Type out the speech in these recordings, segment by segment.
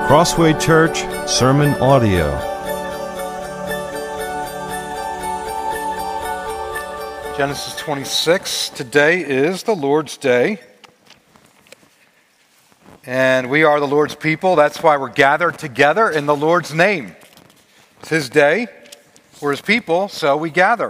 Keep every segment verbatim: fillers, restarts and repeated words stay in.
Crossway Church Sermon Audio. Genesis twenty-six. Today is the Lord's Day. And we are the Lord's people. That's why we're gathered together in the Lord's name. It's His day. We're His people, so we gather.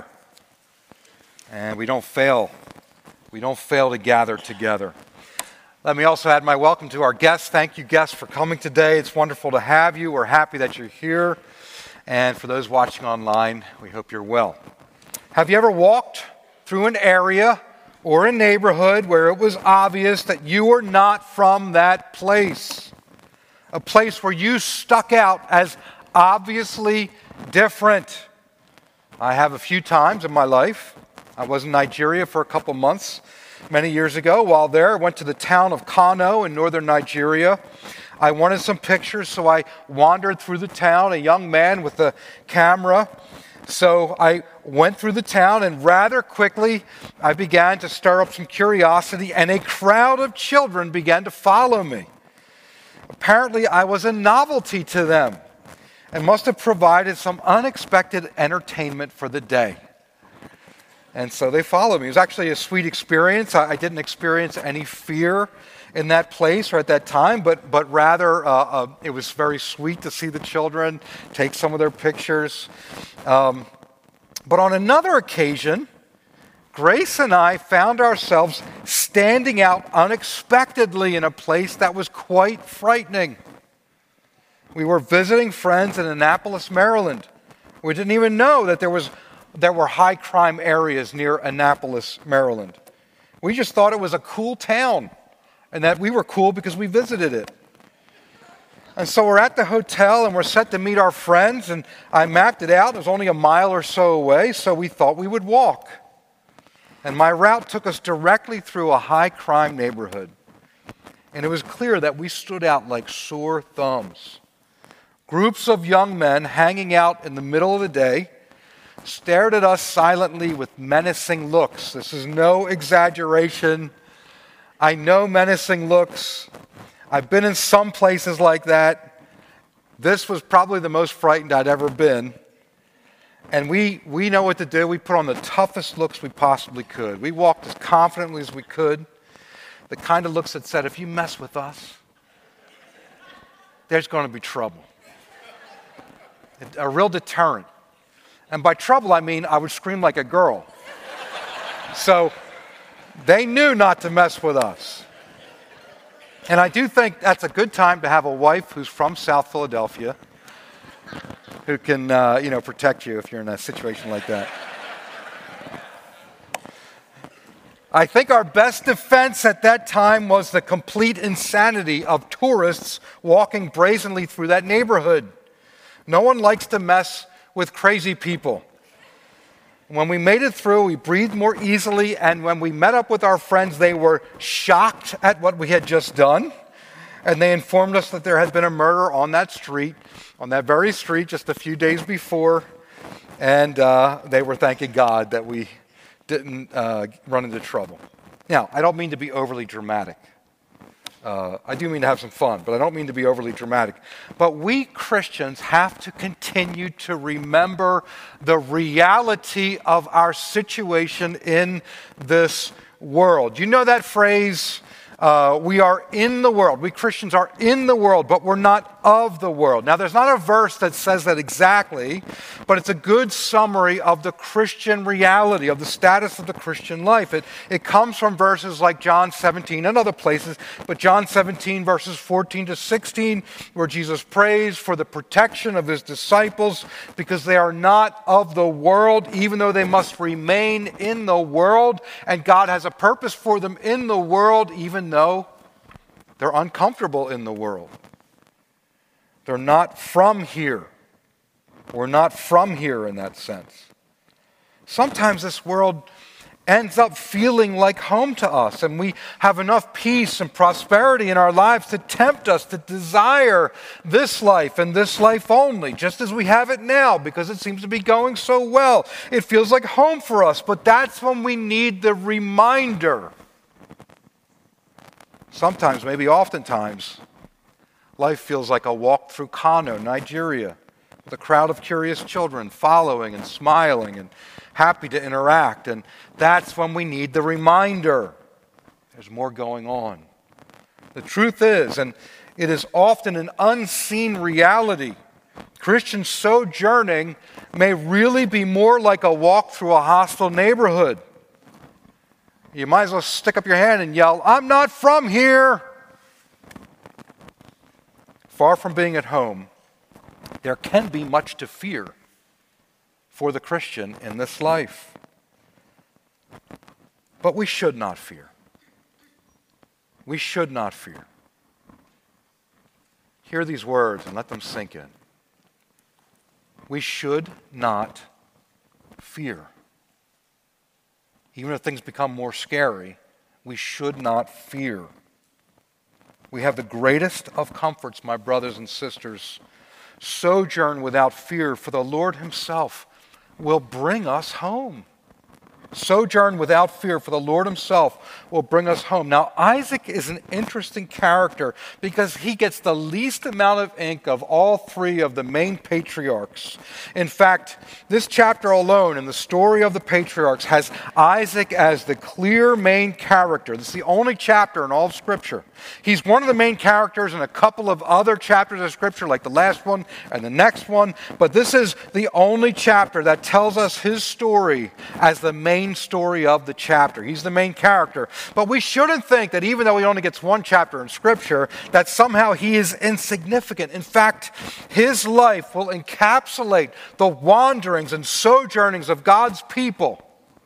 And we don't fail. We don't fail to gather together. Let me also add my welcome to our guests. Thank you, guests, for coming today. It's wonderful to have you. We're happy that you're here. And for those watching online, we hope you're well. Have you ever walked through an area or a neighborhood where it was obvious that you were not from that place? A place where you stuck out as obviously different. I have a few times in my life. I was in Nigeria for a couple months many years ago. While there, I went to the town of Kano in northern Nigeria. I wanted some pictures, so I wandered through the town, a young man with a camera. So I went through the town, and rather quickly, I began to stir up some curiosity, and a crowd of children began to follow me. Apparently, I was a novelty to them and must have provided some unexpected entertainment for the day. And so they followed me. It was actually a sweet experience. I, I didn't experience any fear in that place or at that time, but but rather uh, uh, it was very sweet to see the children, take some of their pictures. Um, but on another occasion, Grace and I found ourselves standing out unexpectedly in a place that was quite frightening. We were visiting friends in Annapolis, Maryland. We didn't even know that there was there were high crime areas near Annapolis, Maryland. We just thought it was a cool town and that we were cool because we visited it. And so we're at the hotel and we're set to meet our friends, and I mapped it out. It was only a mile or so away, so we thought we would walk. And my route took us directly through a high crime neighborhood. And it was clear that we stood out like sore thumbs. Groups of young men hanging out in the middle of the day stared at us silently with menacing looks. This is no exaggeration. I know menacing looks. I've been in some places like that. This was probably the most frightened I'd ever been. And we, we know what to do. We put on the toughest looks we possibly could. We walked as confidently as we could. The kind of looks that said, if you mess with us, there's going to be trouble. A real deterrent. And by trouble, I mean I would scream like a girl. So they knew not to mess with us. And I do think that's a good time to have a wife who's from South Philadelphia who can, uh, you know, protect you if you're in a situation like that. I think our best defense at that time was the complete insanity of tourists walking brazenly through that neighborhood. No one likes to mess with crazy people. When we made it through, we breathed more easily, and when we met up with our friends, they were shocked at what we had just done, and they informed us that there had been a murder on that street, on that very street just a few days before, and uh, they were thanking God that we didn't uh, run into trouble. Now, I don't mean to be overly dramatic. Uh, I do mean to have some fun, but I don't mean to be overly dramatic. But we Christians have to continue to remember the reality of our situation in this world. You know that phrase, uh, we are in the world. We Christians are in the world, but we're not of the world. Now, there's not a verse that says that exactly, but it's a good summary of the Christian reality, of the status of the Christian life. It, it comes from verses like John seventeen and other places, but John seventeen, verses fourteen to sixteen, where Jesus prays for the protection of His disciples because they are not of the world, even though they must remain in the world, and God has a purpose for them in the world, even though they're uncomfortable in the world. They're not from here. We're not from here in that sense. Sometimes this world ends up feeling like home to us, and we have enough peace and prosperity in our lives to tempt us to desire this life and this life only, just as we have it now, because it seems to be going so well. It feels like home for us, but that's when we need the reminder. Sometimes, maybe oftentimes, Life feels like a walk through Kano, Nigeria, with a crowd of curious children following and smiling and happy to interact. And that's when we need the reminder. There's more going on. The truth is, and it is often an unseen reality, Christian sojourning may really be more like a walk through a hostile neighborhood. You might as well stick up your hand and yell, "I'm not from here!" Far from being at home, there can be much to fear for the Christian in this life. But we should not fear. We should not fear. Hear these words and let them sink in. We should not fear. Even if things become more scary, we should not fear. We have the greatest of comforts, my brothers and sisters. Sojourn without fear, for the Lord himself will bring us home. Sojourn without fear, for the Lord himself will bring us home. Now, Isaac is an interesting character because he gets the least amount of ink of all three of the main patriarchs. In fact, this chapter alone in the story of the patriarchs has Isaac as the clear main character. This is the only chapter in all of Scripture. He's one of the main characters in a couple of other chapters of Scripture, like the last one and the next one, but this is the only chapter that tells us his story as the main story of the chapter. He's the main character. But we shouldn't think that even though he only gets one chapter in Scripture, that somehow he is insignificant. In fact, his life will encapsulate the wanderings and sojournings of God's people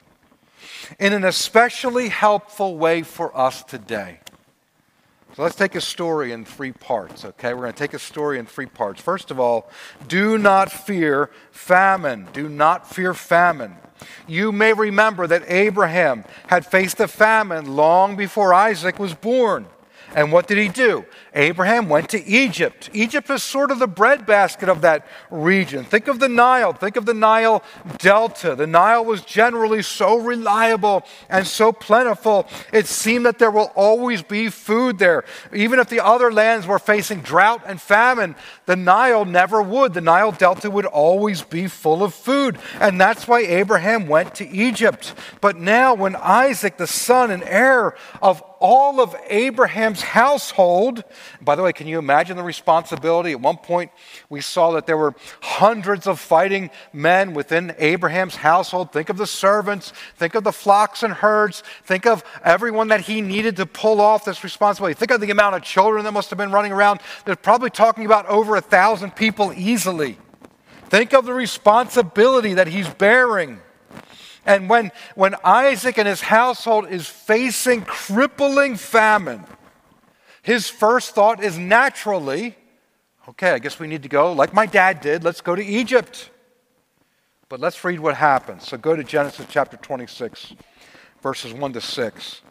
in an especially helpful way for us today. So let's take a story in three parts, okay? We're going to take a story in three parts. First of all, do not fear famine. Do not fear famine. You may remember that Abraham had faced a famine long before Isaac was born. And what did he do? Abraham went to Egypt. Egypt is sort of the breadbasket of that region. Think of the Nile. Think of the Nile Delta. The Nile was generally so reliable and so plentiful, it seemed that there will always be food there. Even if the other lands were facing drought and famine, the Nile never would. The Nile Delta would always be full of food. And that's why Abraham went to Egypt. But now when Isaac, the son and heir of all of Abraham's household. By the way, can you imagine the responsibility? At one point, we saw that there were hundreds of fighting men within Abraham's household. Think of the servants. Think of the flocks and herds. Think of everyone that he needed to pull off this responsibility. Think of the amount of children that must have been running around. They're probably talking about over a thousand people easily. Think of the responsibility that he's bearing. And when, when Isaac and his household is facing crippling famine, his first thought is naturally, okay, I guess we need to go, like my dad did, let's go to Egypt. But let's read what happens. So go to Genesis chapter twenty-six, verses one to six.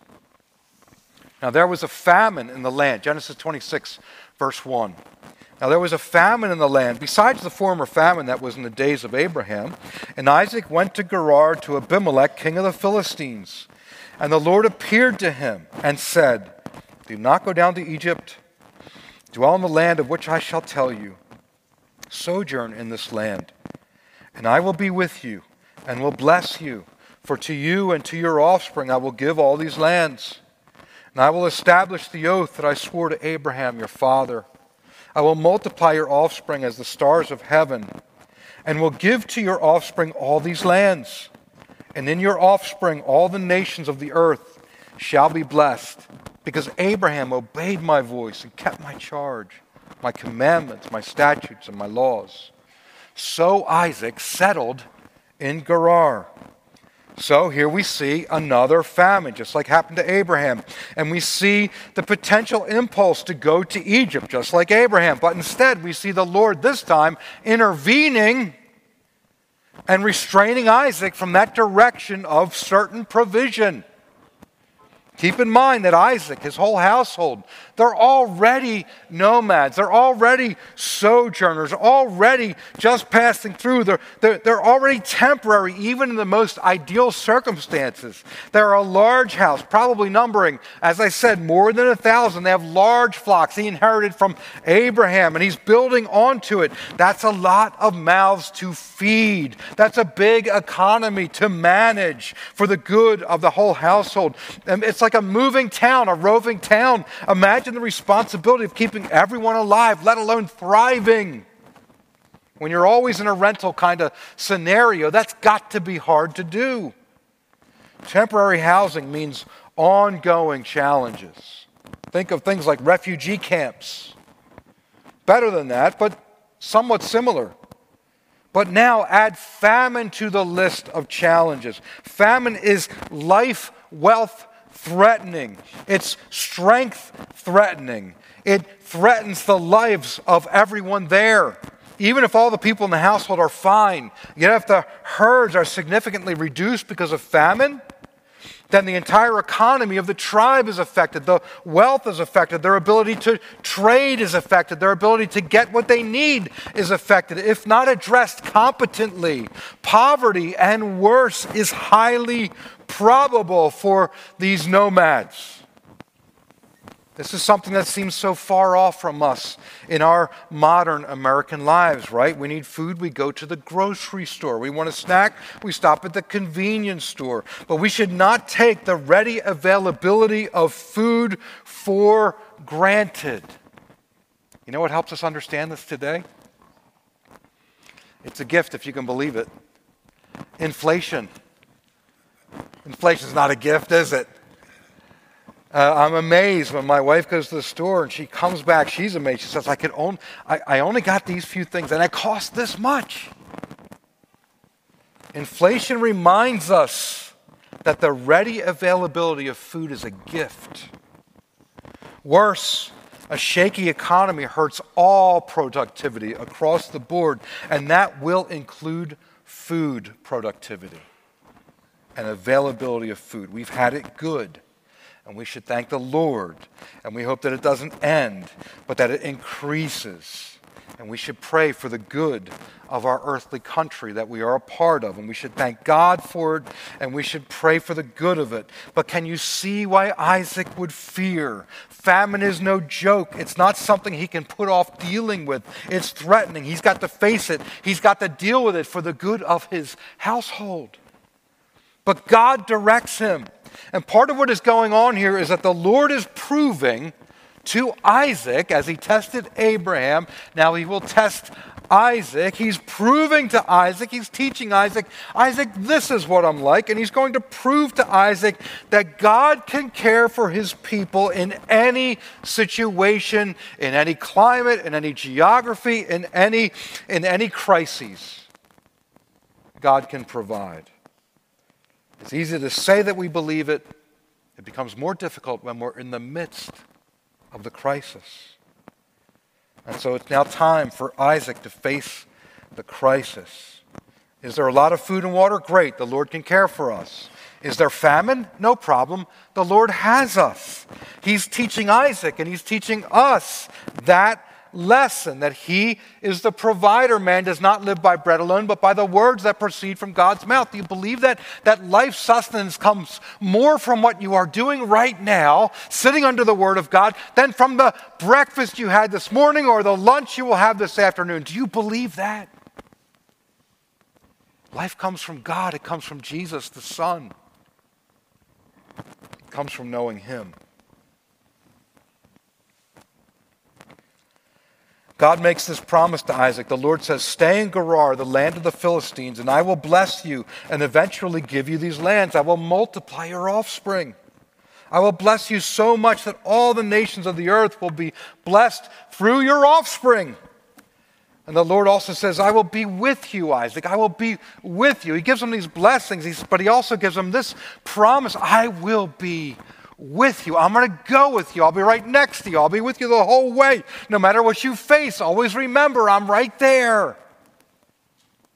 Now there was a famine in the land. Genesis twenty-six, verse one. Now there was a famine in the land, besides the former famine that was in the days of Abraham. And Isaac went to Gerar to Abimelech, king of the Philistines. And the Lord appeared to him and said, do not go down to Egypt. Dwell in the land of which I shall tell you. Sojourn in this land, and I will be with you, and will bless you. For to you and to your offspring I will give all these lands. And I will establish the oath that I swore to Abraham your father. I will multiply your offspring as the stars of heaven, and will give to your offspring all these lands. And in your offspring all the nations of the earth shall be blessed, because Abraham obeyed my voice and kept my charge, my commandments, my statutes, and my laws. So Isaac settled in Gerar. So here we see another famine, just like happened to Abraham. And we see the potential impulse to go to Egypt, just like Abraham. But instead, we see the Lord this time intervening and restraining Isaac from that direction of certain provision. Keep in mind that Isaac, his whole household, They're already nomads. They're already sojourners, already just passing through. They're, they're, they're already temporary, even in the most ideal circumstances. They're a large house, probably numbering, as I said, more than a thousand. They have large flocks he inherited from Abraham, and he's building onto it. That's a lot of mouths to feed. That's a big economy to manage for the good of the whole household. And it's like a moving town, a roving town. Imagine the responsibility of keeping everyone alive, let alone thriving. When you're always in a rental kind of scenario, that's got to be hard to do. Temporary housing means ongoing challenges. Think of things like refugee camps. Better than that, but somewhat similar. But now add famine to the list of challenges. Famine is life, wealth threatening. It's strength threatening. It threatens the lives of everyone there. Even if all the people in the household are fine, yet if the herds are significantly reduced because of famine, then the entire economy of the tribe is affected. The wealth is affected. Their ability to trade is affected. Their ability to get what they need is affected. If not addressed competently, poverty and worse is highly probable for these nomads. This is something that seems so far off from us in our modern American lives, right? We need food, we go to the grocery store. We want a snack, we stop at the convenience store. But we should not take the ready availability of food for granted. You know what helps us understand this today? It's a gift, if you can believe it. Inflation. Inflation is not a gift, is it? Uh, I'm amazed when my wife goes to the store and she comes back. She's amazed. She says, I could own, I, I only got these few things and it cost this much. Inflation reminds us that the ready availability of food is a gift. Worse, a shaky economy hurts all productivity across the board, and that will include food productivity and availability of food. We've had it good. And we should thank the Lord, and we hope that it doesn't end, but that it increases. And we should pray for the good of our earthly country that we are a part of, and we should thank God for it, and we should pray for the good of it. But can you see why Isaac would fear? Famine is no joke. It's not something he can put off dealing with. It's threatening. He's got to face it. He's got to deal with it for the good of his household. But God directs him. And part of what is going on here is that the Lord is proving to Isaac, as he tested Abraham, now he will test Isaac. He's proving to Isaac, he's teaching Isaac, Isaac, this is what I'm like. And he's going to prove to Isaac that God can care for his people in any situation, in any climate, in any geography, in any, in any crises. God can provide. It's easy to say that we believe it. It becomes more difficult when we're in the midst of the crisis. And so it's now time for Isaac to face the crisis. Is there a lot of food and water? Great. The Lord can care for us. Is there famine? No problem. The Lord has us. He's teaching Isaac and he's teaching us that lesson, that he is the provider. Man does not live by bread alone, but by the words that proceed from God's mouth. Do you believe that? That life sustenance comes more from what you are doing right now, sitting under the word of God, than from the breakfast you had this morning or the lunch you will have this afternoon. Do you believe that? Life comes from God. It comes from Jesus, the Son. It comes from knowing him. God makes this promise to Isaac. The Lord says, stay in Gerar, the land of the Philistines, and I will bless you and eventually give you these lands. I will multiply your offspring. I will bless you so much that all the nations of the earth will be blessed through your offspring. And the Lord also says, I will be with you, Isaac. I will be with you. He gives him these blessings, but he also gives him this promise. I will be with you. I'm going to go with you. I'll be right next to you. I'll be with you the whole way. No matter what you face, always remember I'm right there.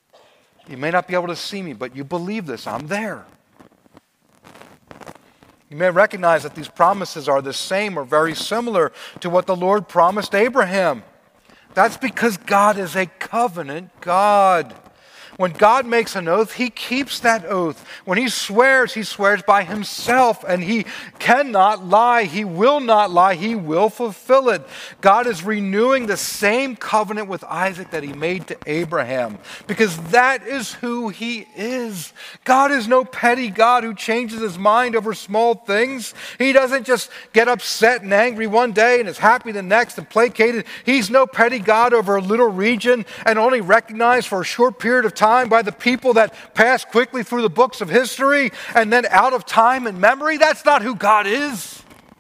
You may not be able to see me, but you believe this. I'm there. You may recognize that these promises are the same or very similar to what the Lord promised Abraham. That's because God is a covenant God. When God makes an oath, he keeps that oath. When he swears, he swears by himself, and he cannot lie. He will not lie. He will fulfill it. God is renewing the same covenant with Isaac that he made to Abraham, because that is who he is. God is no petty God who changes his mind over small things. He doesn't just get upset and angry one day and is happy the next and placated. He's no petty God over a little region and only recognized for a short period of time by the people that pass quickly through the books of history and then out of time and memory. That's not who God is.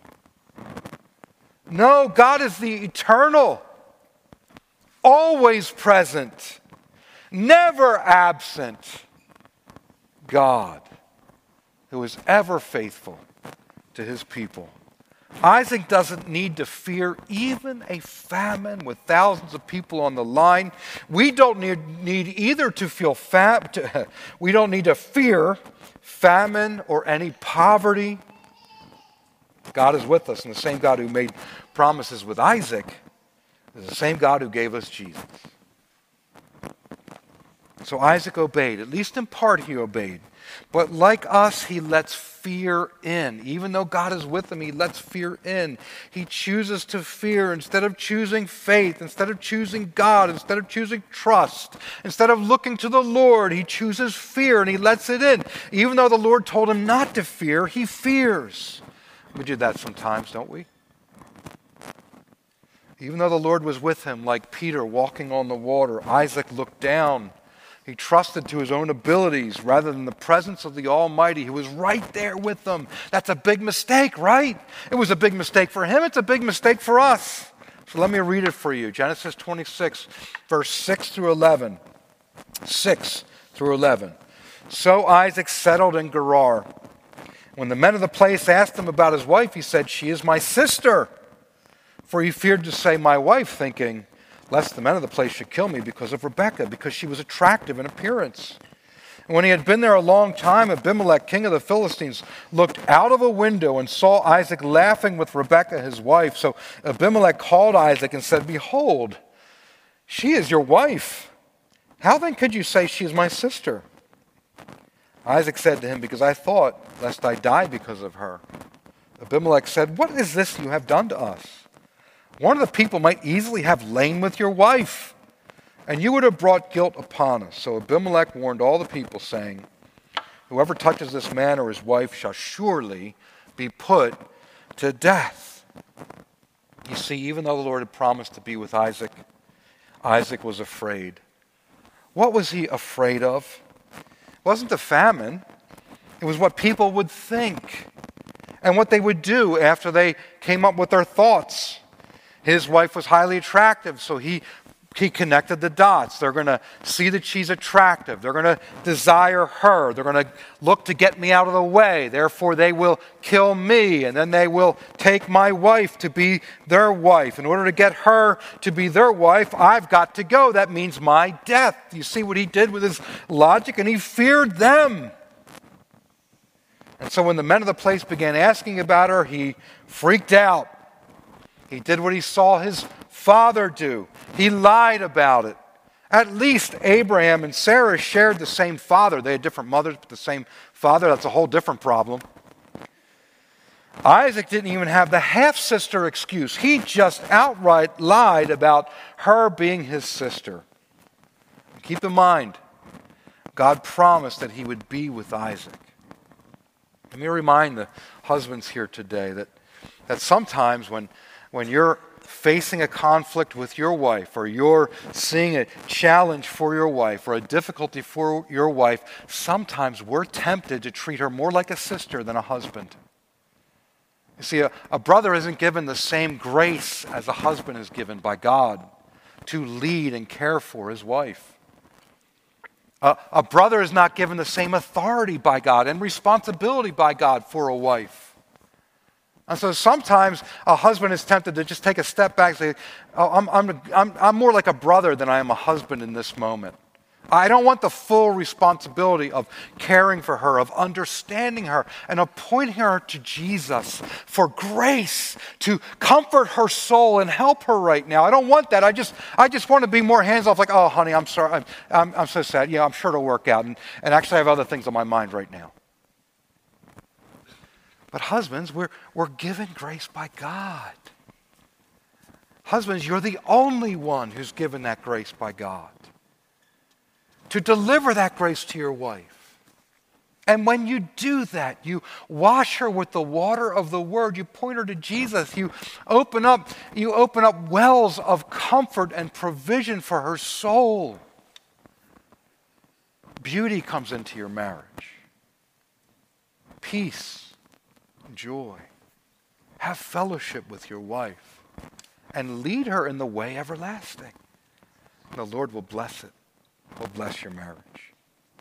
No, God is the eternal, always present, never absent God who is ever faithful to his people. Isaac doesn't need to fear even a famine with thousands of people on the line. We don't need, need either to feel fam- to, we don't need to fear famine or any poverty. God is with us, and the same God who made promises with Isaac is the same God who gave us Jesus. So Isaac obeyed. At least in part he obeyed. But like us, he lets fear in. Even though God is with him, he lets fear in. He chooses to fear instead of choosing faith, instead of choosing God, instead of choosing trust, instead of looking to the Lord, he chooses fear and he lets it in. Even though the Lord told him not to fear, he fears. We do that sometimes, don't we? Even though the Lord was with him, like Peter walking on the water, Isaac looked down. He trusted to his own abilities rather than the presence of the Almighty who was right there with them. That's a big mistake, right? It was a big mistake for him. It's a big mistake for us. So let me read it for you. Genesis twenty-six, verse six through eleven. six through eleven. So Isaac settled in Gerar. When the men of the place asked him about his wife, he said, "She is my sister." For he feared to say my wife, thinking, lest the men of the place should kill me because of Rebekah, because she was attractive in appearance. And when he had been there a long time, Abimelech, king of the Philistines, looked out of a window and saw Isaac laughing with Rebekah, his wife. So Abimelech called Isaac and said, "Behold, she is your wife. How then could you say she is my sister?" Isaac said to him, "Because I thought, lest I die because of her." Abimelech said, "What is this you have done to us? One of the people might easily have lain with your wife, and you would have brought guilt upon us." So Abimelech warned all the people, saying, "Whoever touches this man or his wife shall surely be put to death." You see, even though the Lord had promised to be with Isaac, Isaac was afraid. What was he afraid of? It wasn't the famine. It was what people would think and what they would do after they came up with their thoughts. His wife was highly attractive, so he, he connected the dots. They're going to see that she's attractive. They're going to desire her. They're going to look to get me out of the way. Therefore, they will kill me, and then they will take my wife to be their wife. In order to get her to be their wife, I've got to go. That means my death. You see what he did with his logic? And he feared them. And so when the men of the place began asking about her, he freaked out. He did what he saw his father do. He lied about it. At least Abraham and Sarah shared the same father. They had different mothers, but the same father. That's a whole different problem. Isaac didn't even have the half-sister excuse. He just outright lied about her being his sister. Keep in mind, God promised that he would be with Isaac. Let me remind the husbands here today that, that sometimes when When you're facing a conflict with your wife, or you're seeing a challenge for your wife, or a difficulty for your wife, sometimes we're tempted to treat her more like a sister than a husband. You see, a, a brother isn't given the same grace as a husband is given by God to lead and care for his wife. A, a brother is not given the same authority by God and responsibility by God for a wife. And so sometimes a husband is tempted to just take a step back and say, oh, I'm, I'm, I'm, I'm more like a brother than I am a husband in this moment. I don't want the full responsibility of caring for her, of understanding her, and of pointing her to Jesus for grace to comfort her soul and help her right now. I don't want that. I just I just want to be more hands-off, like, oh, honey, I'm sorry. I'm, I'm, I'm so sad. Yeah, I'm sure it'll work out. And, and actually, I have other things on my mind right now. But husbands, we're, we're given grace by God. Husbands, you're the only one who's given that grace by God to deliver that grace to your wife. And when you do that, you wash her with the water of the Word. You point her to Jesus. You open up, you open up wells of comfort and provision for her soul. Beauty comes into your marriage. Peace, joy. Have fellowship with your wife and lead her in the way everlasting. The Lord will bless it. Will bless your marriage.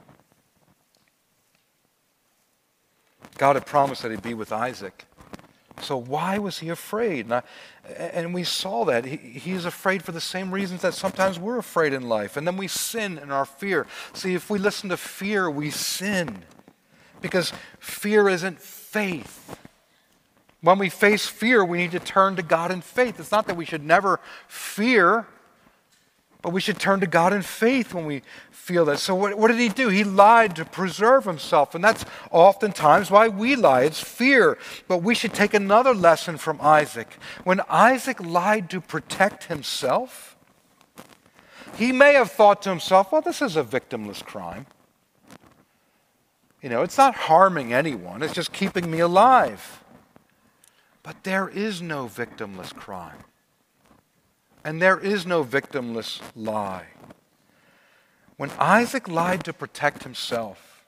God had promised that he'd be with Isaac. So why was he afraid? And, I, and we saw that. He, he's afraid for the same reasons that sometimes we're afraid in life. And then we sin in our fear. See, if we listen to fear, we sin. Because fear isn't faith. When we face fear, we need to turn to God in faith. It's not that we should never fear, but we should turn to God in faith when we feel that. So what, what did he do? He lied to preserve himself. And that's oftentimes why we lie. It's fear. But we should take another lesson from Isaac. When Isaac lied to protect himself, he may have thought to himself, well, this is a victimless crime. You know, it's not harming anyone. It's just keeping me alive. But there is no victimless crime. And there is no victimless lie. When Isaac lied to protect himself,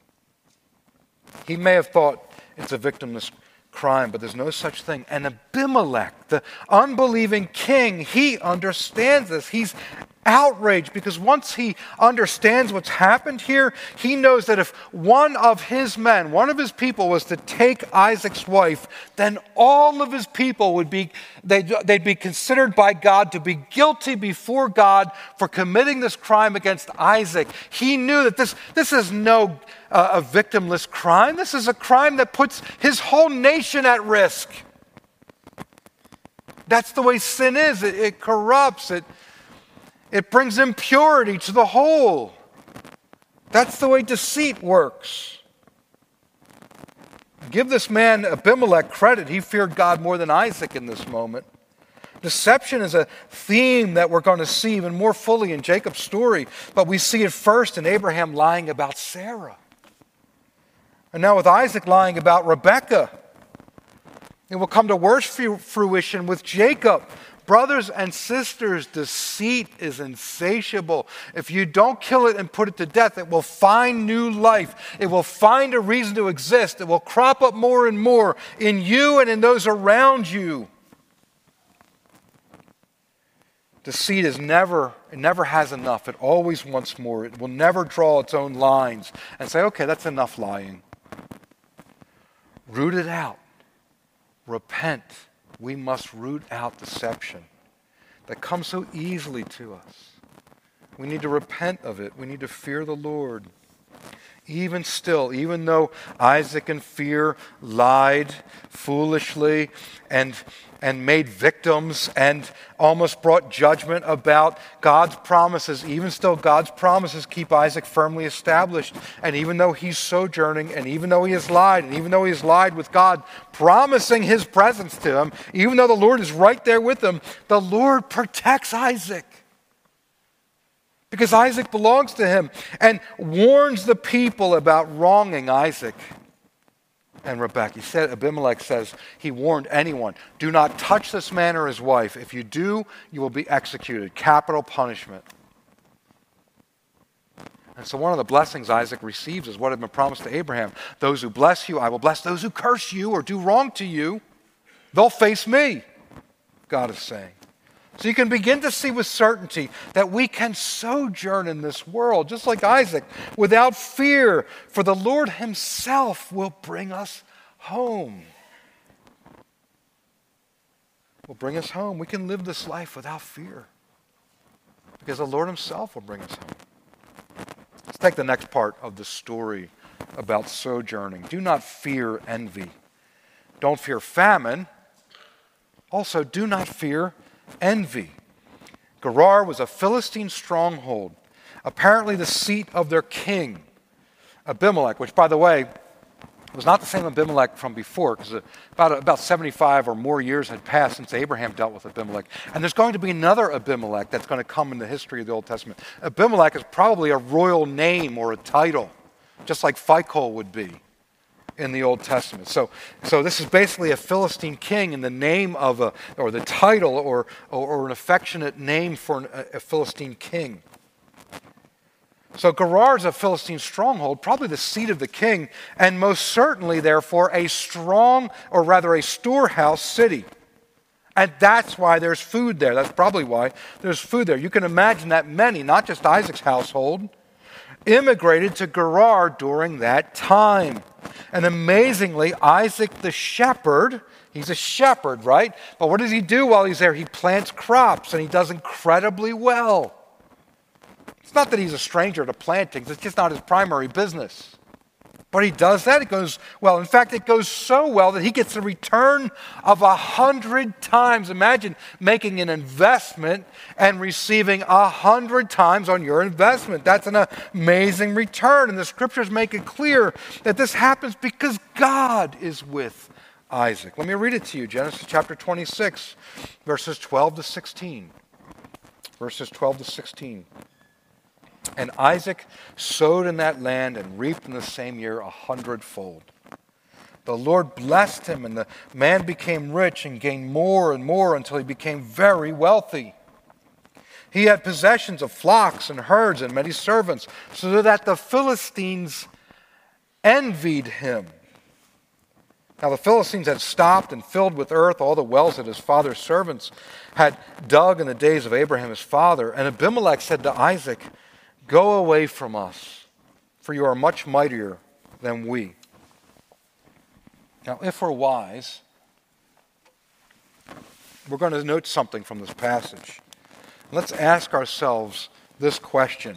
he may have thought it's a victimless crime, but there's no such thing. And Abimelech, the unbelieving king, he understands this. He's outraged because once he understands what's happened here, he knows that if one of his men, one of his people was to take Isaac's wife, then all of his people would be, they'd, they'd be considered by God to be guilty before God for committing this crime against Isaac. He knew that this, this is no uh, a victimless crime. This is a crime that puts his whole nation at risk. That's the way sin is. It, it corrupts. It It brings impurity to the whole. That's the way deceit works. Give this man Abimelech credit. He feared God more than Isaac in this moment. Deception is a theme that we're going to see even more fully in Jacob's story, but we see it first in Abraham lying about Sarah. And now with Isaac lying about Rebekah. It will come to worse fruition with Jacob. Brothers and sisters, deceit is insatiable. If you don't kill it and put it to death, it will find new life. It will find a reason to exist. It will crop up more and more in you and in those around you. Deceit is never, it never has enough. It always wants more. It will never draw its own lines and say, okay, that's enough lying. Root it out. Repent. We must root out deception that comes so easily to us. We need to repent of it. We need to fear the Lord. Even still, even though Isaac in fear lied foolishly and, and made victims and almost brought judgment about God's promises, even still God's promises keep Isaac firmly established. And even though he's sojourning, and even though he has lied, and even though he has lied with God, promising his presence to him, even though the Lord is right there with him, the Lord protects Isaac. Because Isaac belongs to him, and warns the people about wronging Isaac and Rebekah. He said, Abimelech says, he warned anyone, do not touch this man or his wife. If you do, you will be executed. Capital punishment. And so one of the blessings Isaac receives is what had been promised to Abraham. Those who bless you, I will bless. Those who curse you or do wrong to you, they'll face me, God is saying. So you can begin to see with certainty that we can sojourn in this world, just like Isaac, without fear, for the Lord himself will bring us home. Will bring us home. We can live this life without fear, because the Lord himself will bring us home. take the next part of the story about sojourning. Do not fear envy. Don't fear famine. Also, do not fear envy. Gerar was a Philistine stronghold, apparently the seat of their king, Abimelech, which, by the way, was not the same Abimelech from before, because about, about seventy-five or more years had passed since Abraham dealt with Abimelech. And there's going to be another Abimelech that's going to come in the history of the Old Testament. Abimelech is probably a royal name or a title, just like Phicol would be in the Old Testament. So, so this is basically a Philistine king in the name of a, or the title, or, or, or an affectionate name for an, a, a Philistine king. So Gerar is a Philistine stronghold, probably the seat of the king, and most certainly, therefore, a strong, or rather a storehouse city. And that's why there's food there. That's probably why there's food there. You can imagine that many, not just Isaac's household, immigrated to Gerar during that time. And amazingly, Isaac the shepherd, he's a shepherd, right? But what does he do while he's there? He plants crops, and he does incredibly well. It's not that he's a stranger to plantings, it's just not his primary business. But he does that, it goes well. In fact, it goes so well that he gets a return of a hundred times. Imagine making an investment and receiving a hundred times on your investment. That's an amazing return. And the scriptures make it clear that this happens because God is with Isaac. Let me read it to you. Genesis chapter twenty-six, verses twelve to sixteen. Verses twelve to sixteen. And Isaac sowed in that land and reaped in the same year a hundredfold. The Lord blessed him, and the man became rich and gained more and more until he became very wealthy. He had possessions of flocks and herds and many servants, so that the Philistines envied him. Now the Philistines had stopped and filled with earth all the wells that his father's servants had dug in the days of Abraham his father. And Abimelech said to Isaac, "Go away from us, for you are much mightier than we." Now, if we're wise, we're going to note something from this passage. Let's ask ourselves this question.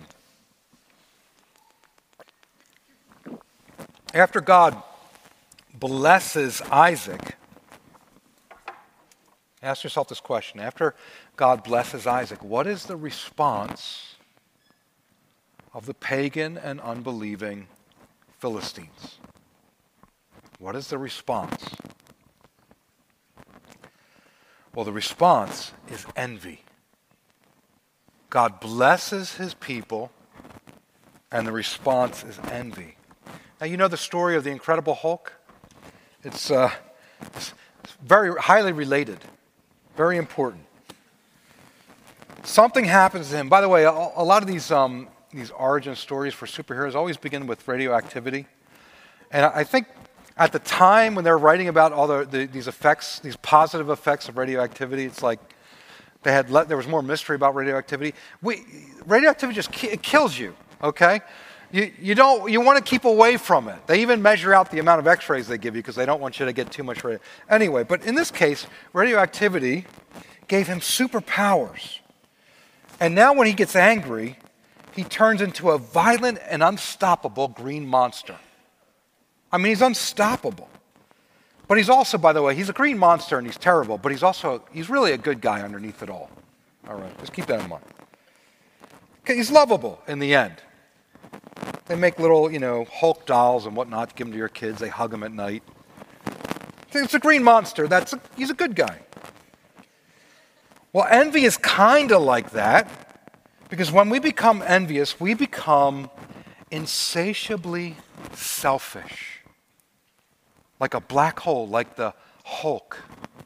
After God blesses Isaac, ask yourself this question. After God blesses Isaac, what is the response of the pagan and unbelieving Philistines? What is the response? Well, the response is envy. God blesses his people, and the response is envy. Now, you know the story of the Incredible Hulk? It's, uh, it's very highly related, very important. Something happens to him. By the way, a, a lot of these um, these origin stories for superheroes always begin with radioactivity. And I think at the time when they're writing about all the, the, these effects, these positive effects of radioactivity, it's like they had let, there was more mystery about radioactivity. We, radioactivity just ki- it kills you, okay? You, you don't you want to keep away from it. They even measure out the amount of x-rays they give you because they don't want you to get too much radio. Anyway, but in this case, radioactivity gave him superpowers. And now when he gets angry, he turns into a violent and unstoppable green monster. I mean, he's unstoppable. But he's also, by the way, he's a green monster and he's terrible, but he's also, he's really a good guy underneath it all. All right, just keep that in mind. Okay, he's lovable in the end. They make little, you know, Hulk dolls and whatnot to give them to your kids. They hug them at night. It's a green monster. That's a, he's a good guy. Well, envy is kind of like that, because when we become envious, we become insatiably selfish. Like a black hole, like the Hulk.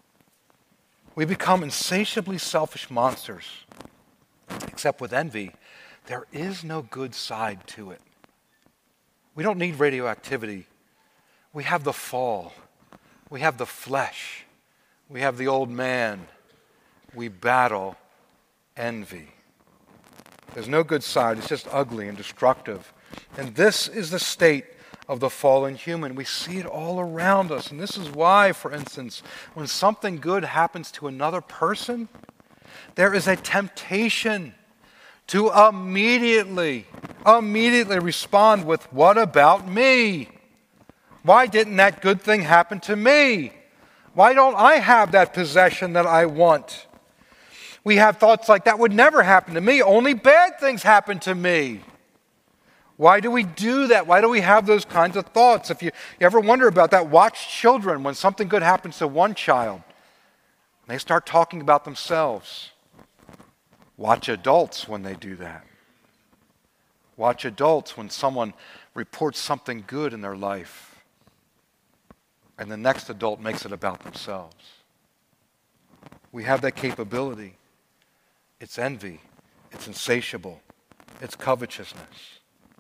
We become insatiably selfish monsters. Except with envy, there is no good side to it. We don't need radioactivity. We have the fall. We have the flesh. We have the old man. We battle envy. There's no good side. It's just ugly and destructive. And this is the state of the fallen human. We see it all around us. And this is why, for instance, when something good happens to another person, there is a temptation to immediately immediately respond with, what about me? Why didn't that good thing happen to me? Why don't I have that possession that I want? We have thoughts like, that would never happen to me. Only bad things happen to me. Why do we do that? Why do we have those kinds of thoughts? If you, you ever wonder about that, watch children. When something good happens to one child, they start talking about themselves. Watch adults when they do that. Watch adults when someone reports something good in their life, and the next adult makes it about themselves. We have that capability. It's envy. It's insatiable. It's covetousness.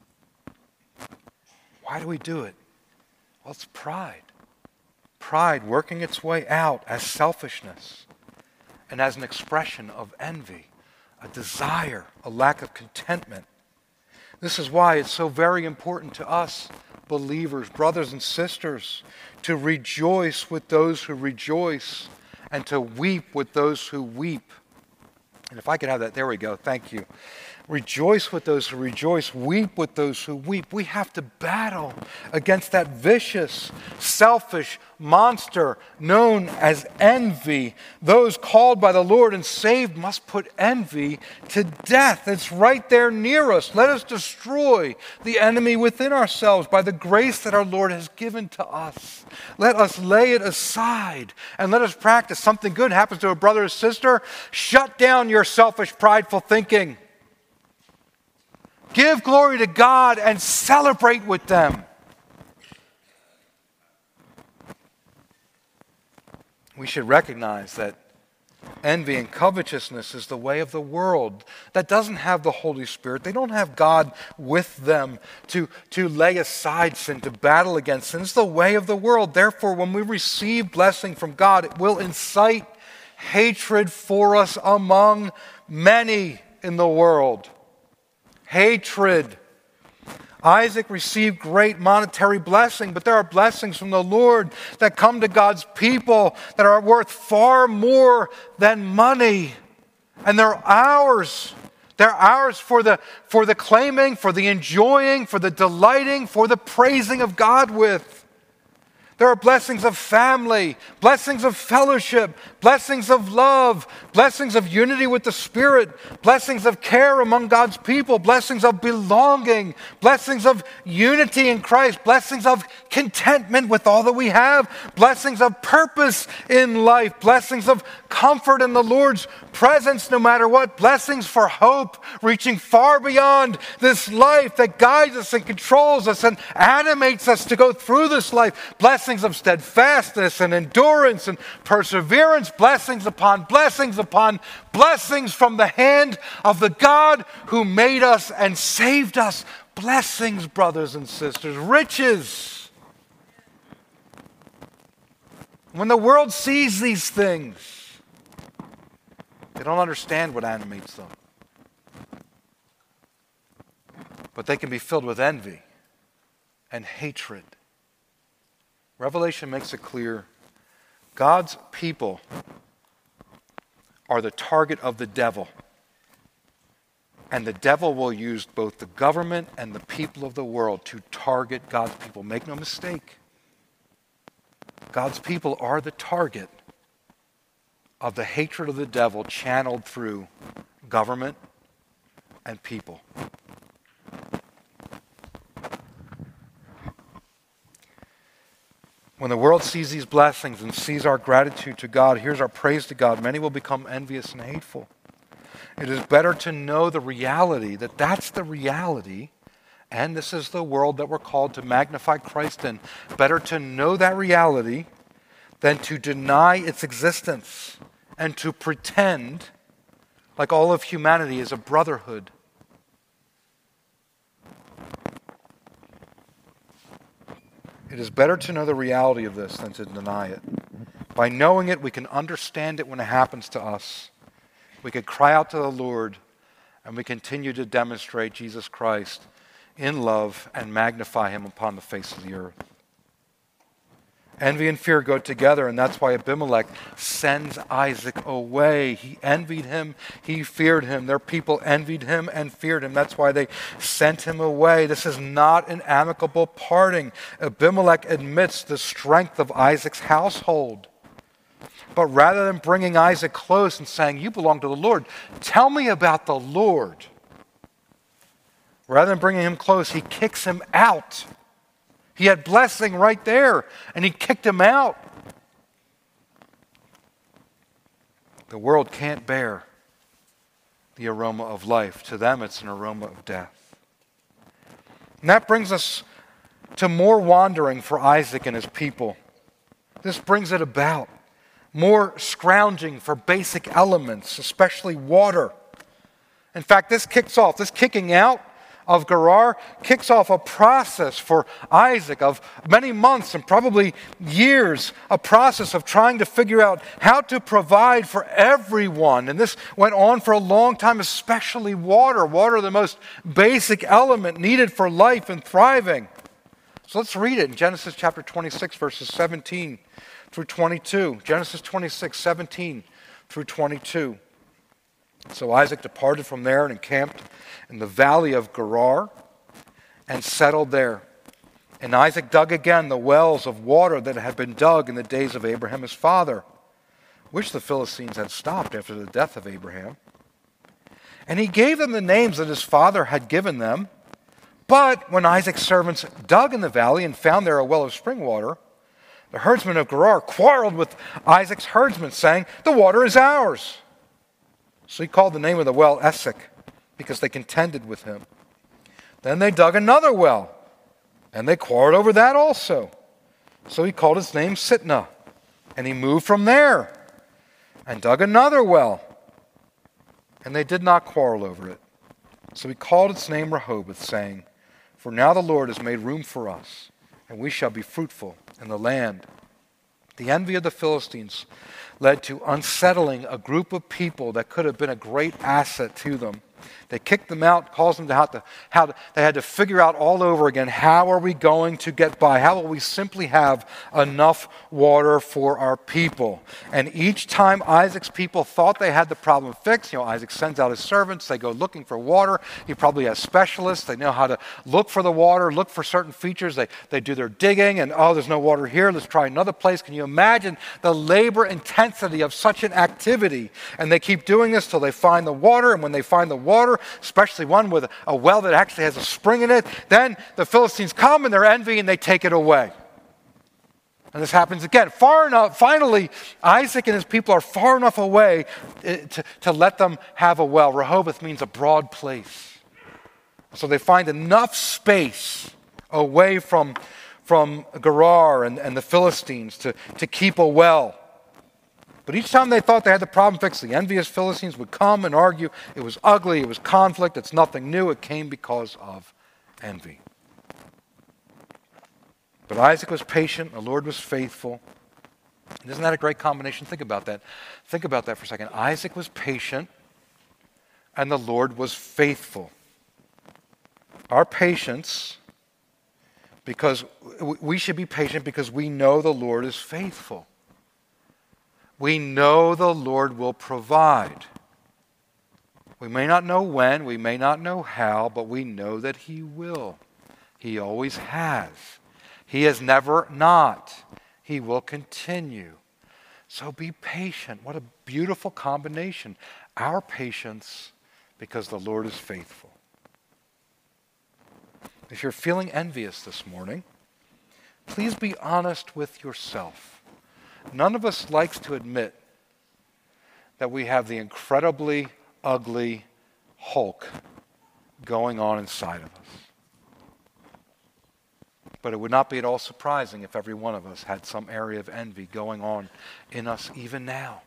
Why do we do it? Well, it's pride. Pride working its way out as selfishness and as an expression of envy, a desire, a lack of contentment. This is why it's so very important to us, believers, brothers and sisters, to rejoice with those who rejoice and to weep with those who weep. And if I could have that, there we go, thank you. Rejoice with those who rejoice, weep with those who weep. We have to battle against that vicious, selfish monster known as envy. Those called by the Lord and saved must put envy to death. It's right there near us. Let us destroy the enemy within ourselves by the grace that our Lord has given to us. Let us lay it aside and let us practice. Something good happens to a brother or sister, shut down your selfish, prideful thinking. Give glory to God and celebrate with them. We should recognize that envy and covetousness is the way of the world that doesn't have the Holy Spirit. They don't have God with them to, to lay aside sin, to battle against sin. It's the way of the world. Therefore, when we receive blessing from God, it will incite hatred for us among many in the world. Hatred. Isaac received great monetary blessing, but there are blessings from the Lord that come to God's people that are worth far more than money. And they're ours. They're ours for the, for the claiming, for the enjoying, for the delighting, for the praising of God with. There are blessings of family, blessings of fellowship, blessings of love, blessings of unity with the Spirit, blessings of care among God's people, blessings of belonging, blessings of unity in Christ, blessings of contentment with all that we have, blessings of purpose in life, blessings of comfort in the Lord's presence no matter what, blessings for hope reaching far beyond this life that guides us and controls us and animates us to go through this life, blessings of steadfastness and endurance and perseverance, blessings upon blessings upon blessings from the hand of the God who made us and saved us. Blessings, brothers and sisters, riches. When the world sees these things, they don't understand what animates them. But they can be filled with envy and hatred. Revelation makes it clear God's people are the target of the devil. And the devil will use both the government and the people of the world to target God's people. Make no mistake. God's people are the target of the hatred of the devil channeled through government and people. When the world sees these blessings and sees our gratitude to God, here's our praise to God, many will become envious and hateful. It is better to know the reality, that that's the reality, and this is the world that we're called to magnify Christ in. Better to know that reality than to deny its existence and to pretend like all of humanity is a brotherhood. It is better to know the reality of this than to deny it. By knowing it, we can understand it when it happens to us. We can cry out to the Lord, and we continue to demonstrate Jesus Christ in love and magnify him upon the face of the earth. Envy and fear go together, and that's why Abimelech sends Isaac away. He envied him, he feared him. Their people envied him and feared him. That's why they sent him away. This is not an amicable parting. Abimelech admits the strength of Isaac's household. But rather than bringing Isaac close and saying, you belong to the Lord, tell me about the Lord. Rather than bringing him close, he kicks him out. He had blessing right there, and he kicked him out. The world can't bear the aroma of life. To them, it's an aroma of death. And that brings us to more wandering for Isaac and his people. This brings it about. More scrounging for basic elements, especially water. In fact, this kicks off, this kicking out of Gerar kicks off a process for Isaac of many months and probably years, a process of trying to figure out how to provide for everyone. And this went on for a long time, especially water. Water, the most basic element needed for life and thriving. So let's read it in Genesis chapter twenty-six, verses seventeen through twenty-two. Genesis twenty-six, seventeen through twenty-two. So Isaac departed from there and encamped in the valley of Gerar and settled there. And Isaac dug again the wells of water that had been dug in the days of Abraham his father, which the Philistines had stopped after the death of Abraham. And he gave them the names that his father had given them. But when Isaac's servants dug in the valley and found there a well of spring water, the herdsmen of Gerar quarreled with Isaac's herdsmen, saying, the water is ours. So he called the name of the well Esek, because they contended with him. Then they dug another well, and they quarreled over that also. So he called its name Sitnah, and he moved from there and dug another well, and they did not quarrel over it. So he called its name Rehoboth, saying, for now the Lord has made room for us, and we shall be fruitful in the land. The envy of the Philistines led to unsettling a group of people that could have been a great asset to them. They kicked them out, caused them to have to, how to, they had to figure out all over again, how are we going to get by? How will we simply have enough water for our people? And each time Isaac's people thought they had the problem fixed, you know, Isaac sends out his servants, they go looking for water. He probably has specialists, they know how to look for the water, look for certain features. They, they do their digging and, oh, there's no water here, let's try another place. Can you imagine the labor intensity of such an activity? And they keep doing this till they find the water, and when they find the water, especially one with a well that actually has a spring in it, then the Philistines come and they're envy and they take it away. And this happens again. Far enough, finally, Isaac and his people are far enough away to, to let them have a well. Rehoboth means a broad place. So they find enough space away from, from Gerar and, and the Philistines to, to keep a well. But each time they thought they had the problem fixed, the envious Philistines would come and argue. It was ugly, it was conflict, it's nothing new. It came because of envy. But Isaac was patient, the Lord was faithful. And isn't that a great combination? Think about that. Think about that for a second. Isaac was patient, and the Lord was faithful. Our patience, because we should be patient because we know the Lord is faithful. We know the Lord will provide. We may not know when, we may not know how, but we know that He will. He always has. He has never not. He will continue. So be patient. What a beautiful combination. Our patience because the Lord is faithful. If you're feeling envious this morning, please be honest with yourself. None of us likes to admit that we have the incredibly ugly Hulk going on inside of us. But it would not be at all surprising if every one of us had some area of envy going on in us even now.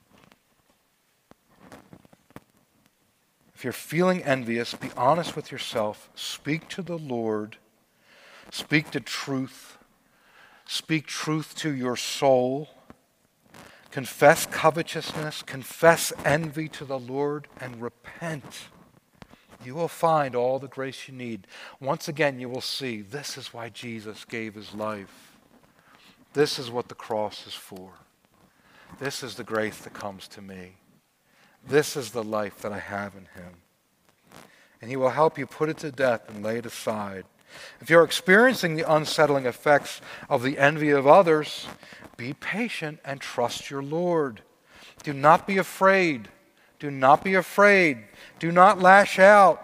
If you're feeling envious, be honest with yourself. Speak to the Lord. Speak to truth. Speak truth to your soul. Confess covetousness. Confess envy to the Lord and repent. You will find all the grace you need. Once again, you will see this is why Jesus gave His life. This is what the cross is for. This is the grace that comes to me. This is the life that I have in him. And he will help you put it to death and lay it aside. If you're experiencing the unsettling effects of the envy of others, be patient and trust your Lord. Do not be afraid. Do not be afraid. Do not lash out.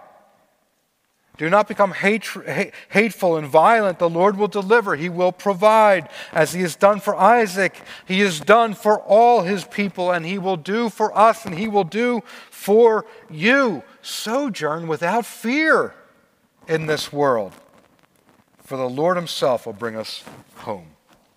Do not become hate, hate, hateful and violent. The Lord will deliver. He will provide. As he has done for Isaac, he has done for all his people, and he will do for us, and he will do for you. Sojourn without fear in this world, for the Lord himself will bring us home.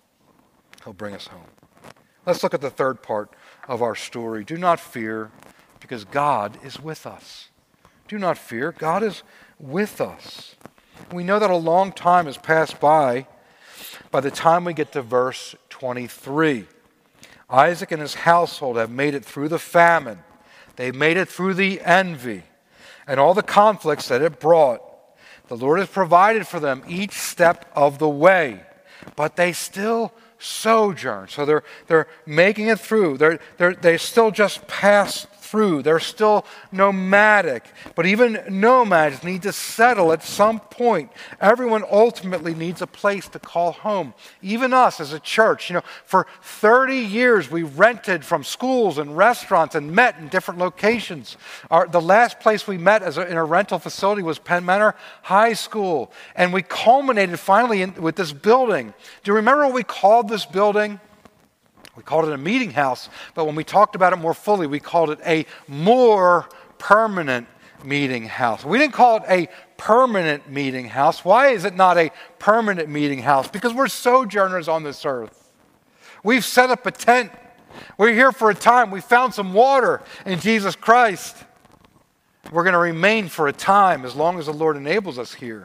He'll bring us home. Let's look at the third part of our story. Do not fear, because God is with us. Do not fear. God is with us. We know that a long time has passed by by the time we get to verse twenty-three. Isaac and his household have made it through the famine. They've made it through the envy and all the conflicts that it brought. The Lord has provided for them each step of the way, but they still sojourn. So they're they're making it through. They're they're they still just pass through. They're still nomadic. But even nomads need to settle at some point. Everyone ultimately needs a place to call home. Even us as a church, you know, for thirty years we rented from schools and restaurants and met in different locations. Our, the last place we met as a, in a rental facility was Penn Manor High School. And we culminated finally in, with this building. Do you remember what we called this building? We called it a meeting house, but when we talked about it more fully, we called it a more permanent meeting house. We didn't call it a permanent meeting house. Why is it not a permanent meeting house? Because we're sojourners on this earth. We've set up a tent. We're here for a time. We found some water in Jesus Christ. We're going to remain for a time as long as the Lord enables us here.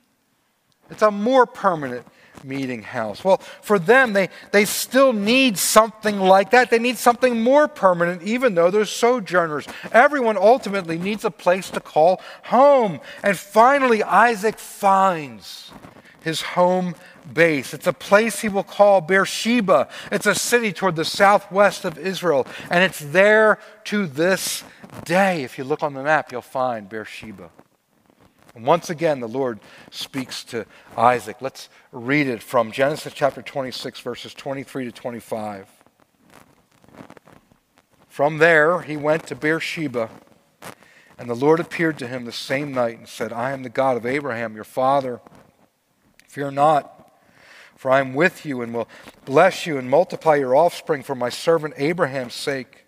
It's a more permanent meeting house. Well, for them, they, they still need something like that. They need something more permanent, even though they're sojourners. Everyone ultimately needs a place to call home. And finally, Isaac finds his home base. It's a place he will call Beersheba. It's a city toward the southwest of Israel. And it's there to this day. If you look on the map, you'll find Beersheba. And once again, the Lord speaks to Isaac. Let's read it from Genesis chapter twenty-six, verses twenty-three to twenty-five. From there, he went to Beersheba, and the Lord appeared to him the same night and said, I am the God of Abraham, your father. Fear not, for I am with you and will bless you and multiply your offspring for my servant Abraham's sake.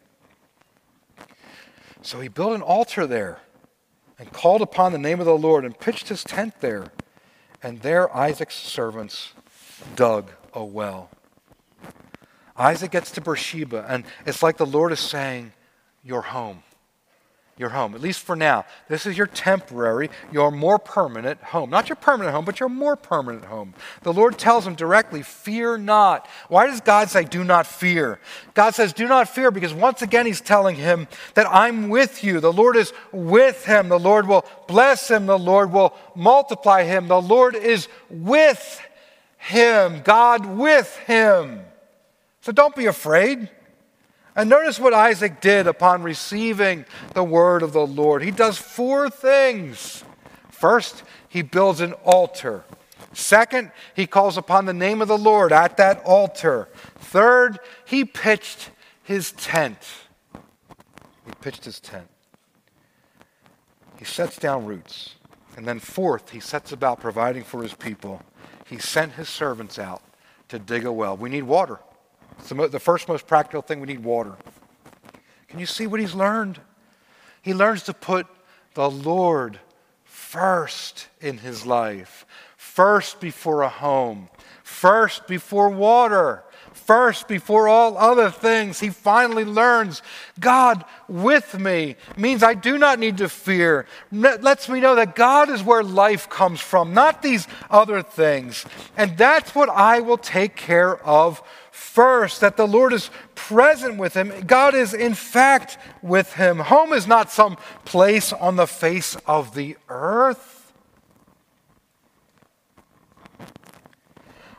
So he built an altar there and called upon the name of the Lord and pitched his tent there. And there Isaac's servants dug a well. Isaac gets to Beersheba, and it's like the Lord is saying, you're home. You're home, at least for now. This is your temporary, your more permanent home. Not your permanent home, but your more permanent home. The Lord tells him directly, fear not. Why does God say, do not fear? God says, do not fear, because once again he's telling him that I'm with you. The Lord is with him. The Lord will bless him. The Lord will multiply him. The Lord is with him. God with him. So don't be afraid. And notice what Isaac did upon receiving the word of the Lord. He does four things. First, he builds an altar. Second, he calls upon the name of the Lord at that altar. Third, he pitched his tent. He pitched his tent. He sets down roots. And then fourth, he sets about providing for his people. He sent his servants out to dig a well. We need water. It's the first most practical thing, we need water. Can you see what he's learned? He learns to put the Lord first in his life. First before a home. First before water. First before all other things. He finally learns, God with me means I do not need to fear. It lets me know that God is where life comes from, not these other things. And that's what I will take care of first, that the Lord is present with him. God is in fact with him. Home is not some place on the face of the earth.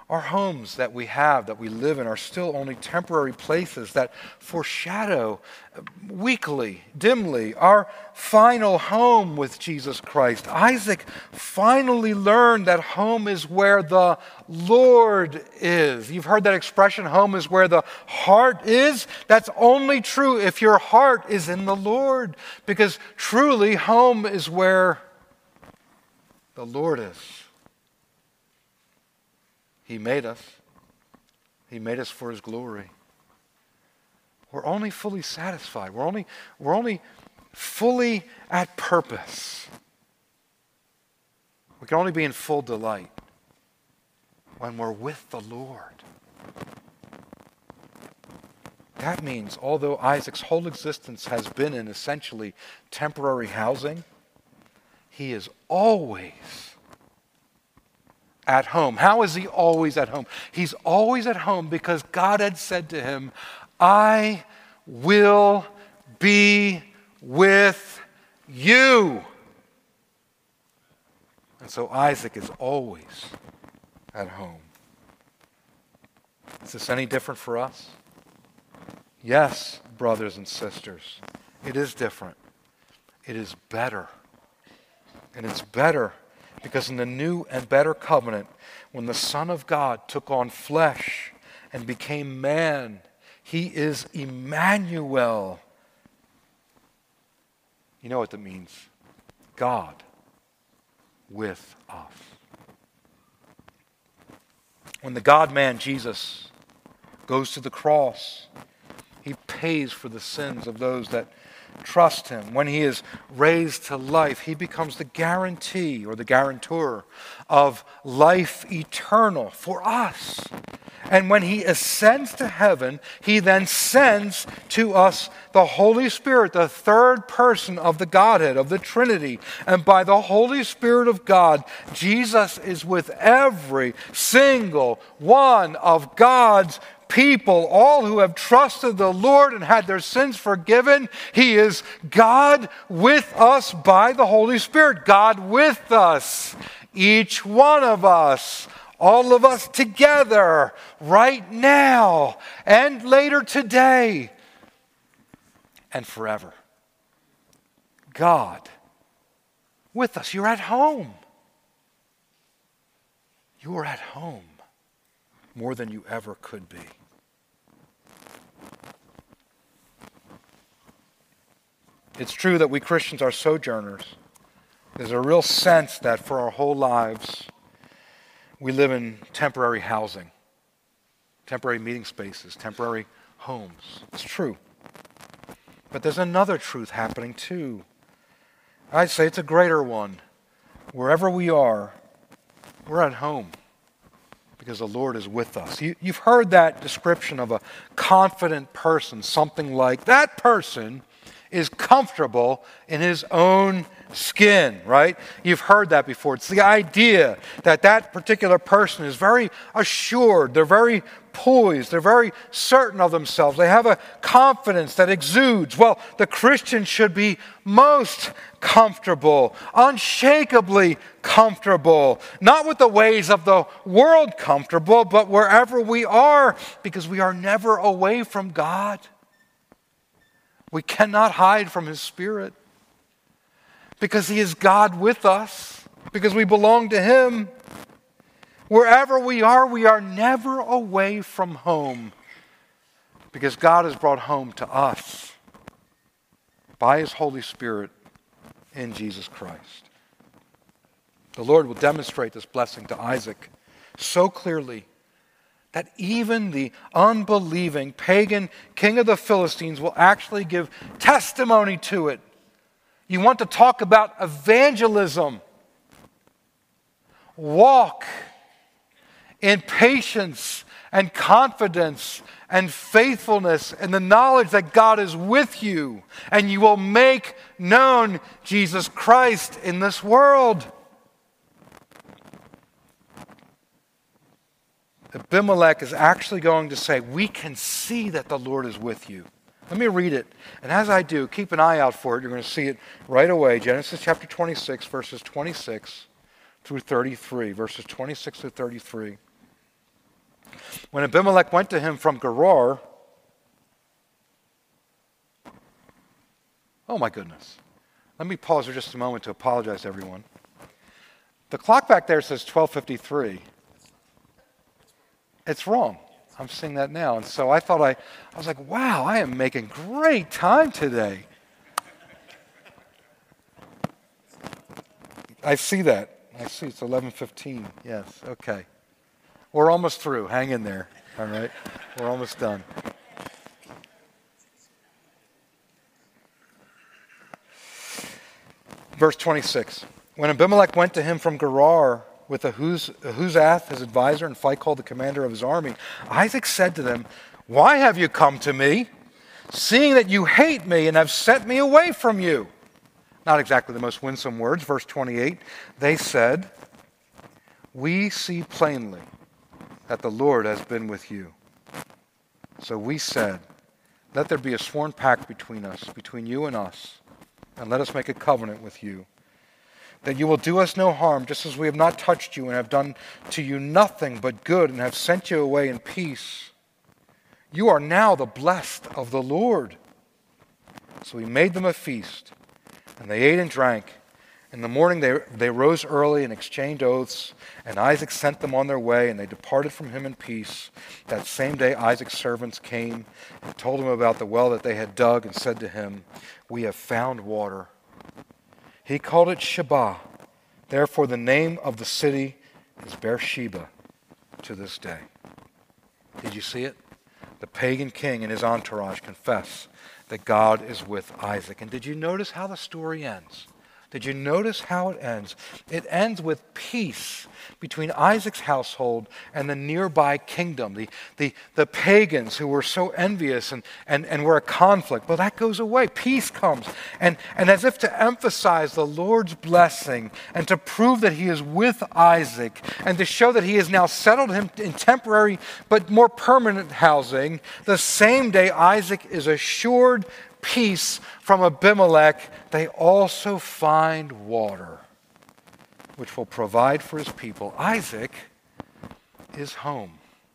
our homes that we have, that we live in, are still only temporary places that foreshadow weakly, dimly, our final home with Jesus Christ. Isaac finally learned that home is where the Lord is. You've heard that expression, home is where the heart is. That's only true if your heart is in the Lord, because truly home is where the Lord is. He made us. He made us for His glory. We're only fully satisfied. We're only, we're only fully at purpose. We can only be in full delight when we're with the Lord. That means, although Isaac's whole existence has been in essentially temporary housing, he is always at home. How is he always at home? He's always at home because God had said to him, I will be with you. And so Isaac is always at home. Is this any different for us? Yes, brothers and sisters, it is different. It is better. And it's better because in the new and better covenant, when the Son of God took on flesh and became man, He is Emmanuel. You know what that means? God with us. When the God-man Jesus goes to the cross, He pays for the sins of those that trust Him. When He is raised to life, He becomes the guarantee or the guarantor of life eternal for us. And when He ascends to heaven, He then sends to us the Holy Spirit, the third person of the Godhead, of the Trinity. And by the Holy Spirit of God, Jesus is with every single one of God's people, all who have trusted the Lord and had their sins forgiven. He is God with us by the Holy Spirit. God with us, each one of us, all of us together, right now, and later today, and forever. God with us. You're at home. You are at home more than you ever could be. It's true that we Christians are sojourners. There's a real sense that for our whole lives, we live in temporary housing, temporary meeting spaces, temporary homes. It's true. But there's another truth happening too. I'd say it's a greater one. Wherever we are, we're at home because the Lord is with us. You, you've heard that description of a confident person, something like, that person is comfortable in his own skin, right? You've heard that before. It's the idea that that particular person is very assured, they're very poised, they're very certain of themselves, they have a confidence that exudes. Well, the Christian should be most comfortable, unshakably comfortable, not with the ways of the world comfortable, but wherever we are, because we are never away from God. We cannot hide from His Spirit because He is God with us, because we belong to Him. Wherever we are, we are never away from home because God has brought home to us by His Holy Spirit in Jesus Christ. The Lord will demonstrate this blessing to Isaac so clearly that even the unbelieving pagan king of the Philistines will actually give testimony to it. You want to talk about evangelism? Walk in patience and confidence and faithfulness and the knowledge that God is with you, and you will make known Jesus Christ in this world. Abimelech is actually going to say, we can see that the Lord is with you. Let me read it. And as I do, keep an eye out for it. You're going to see it right away. Genesis chapter twenty-six, verses twenty-six through thirty-three. Verses twenty-six through thirty-three. When Abimelech went to him from Gerar, oh my goodness. Let me pause for just a moment to apologize to everyone. The clock back there says twelve fifty-three. It's wrong. I'm seeing that now. And so I thought I, I was like, wow, I am making great time today. I see that. I see it's eleven fifteen. Yes, okay. We're almost through. Hang in there. All right? We're almost done. Verse twenty-six. When Abimelech went to him from Gerar with Ahuz, Ahuzath, his advisor, and Phicol, the commander of his army, Isaac said to them, "Why have you come to me, seeing that you hate me and have sent me away from you?" Not exactly the most winsome words. Verse twenty-eight, they said, "We see plainly that the Lord has been with you." So we said, "Let there be a sworn pact between us, between you and us, and let us make a covenant with you, that you will do us no harm, just as we have not touched you and have done to you nothing but good and have sent you away in peace. You are now the blessed of the Lord." So he made them a feast, and they ate and drank. In the morning they, they rose early and exchanged oaths, and Isaac sent them on their way, and they departed from him in peace. That same day Isaac's servants came and told him about the well that they had dug, and said to him, "We have found water." He called it Sheba. Therefore the name of the city is Beersheba to this day. Did you see it? The pagan king and his entourage confess that God is with Isaac. And did you notice how the story ends? Did you notice how it ends? It ends with peace between Isaac's household and the nearby kingdom, the, the, the pagans who were so envious and, and, and were a conflict. Well, that goes away. Peace comes. And, and as if to emphasize the Lord's blessing and to prove that he is with Isaac and to show that he has now settled him in temporary but more permanent housing, the same day Isaac is assured peace from Abimelech, they also find water, which will provide for his people. Isaac is home,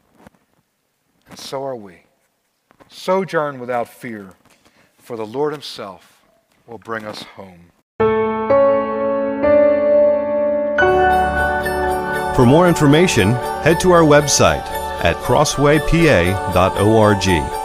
and so are we. Sojourn without fear, for the Lord himself will bring us home. For more information, head to our website at crossway p a dot org.